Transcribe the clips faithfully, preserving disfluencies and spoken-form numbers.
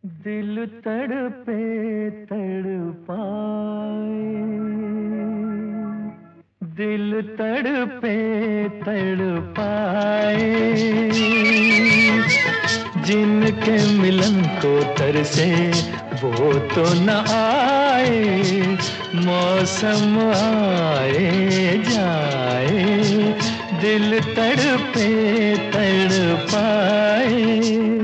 दिल तड़पे तड़पाए, दिल तड़पे तड़पाए, जिनके मिलन को तरसे वो तो न आए। मौसम आए जाए, दिल तड़पे तड़पाए।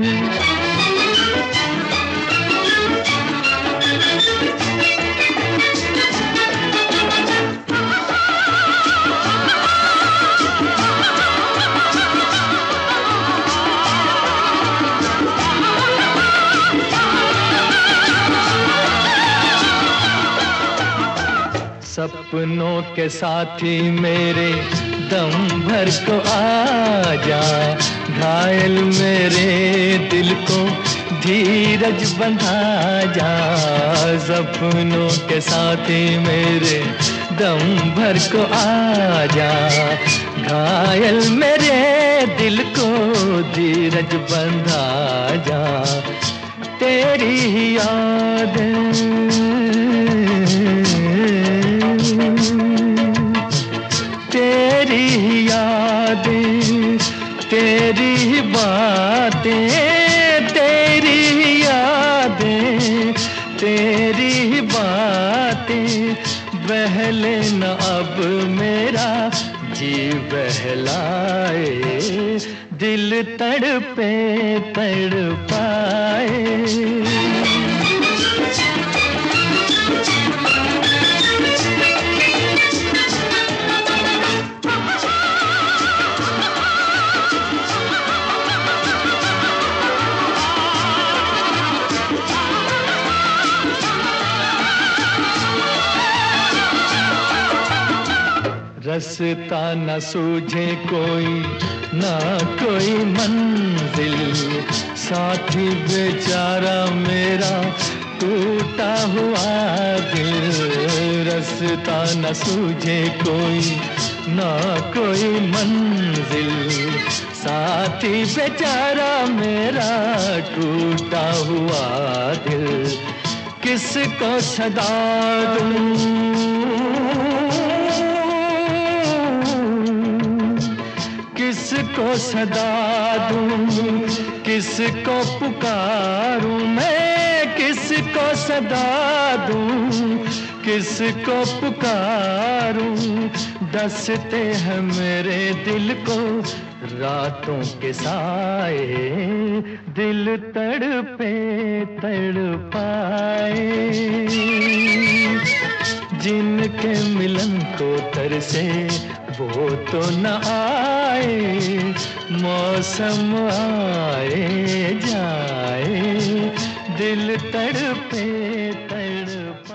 सपनों के साथी मेरे दम भर को आ जा, घायल मेरे दिल को धीरज बंधा जा। सपनों के साथी मेरे दम भर को आ जा, घायल मेरे दिल को धीरज बंधा जा। तेरी याद तेरी यादें, तेरी बातें, तेरी यादें, तेरी बातें, बहले न अब मेरा जी बहलाए। दिल तड़पे तड़पाए। रास्ता न सूझे कोई ना कोई मंजिल, साथी बेचारा मेरा टूटा हुआ दिल। रास्ता न सूझे कोई ना कोई मंजिल, साथी बेचारा मेरा टूटा हुआ दिल। किसको सदा दूं, किसको सदा दूं, किसको पुकारूं मैं, किसको सदा दूं, किसको पुकारूं। डसते हैं मेरे दिल को रातों के साए, दिल तड़पे तड़पाए। जिनके मिलन को तरसे वो तो न आए। मौसम आए जाए, दिल तड़पे तड़पाए।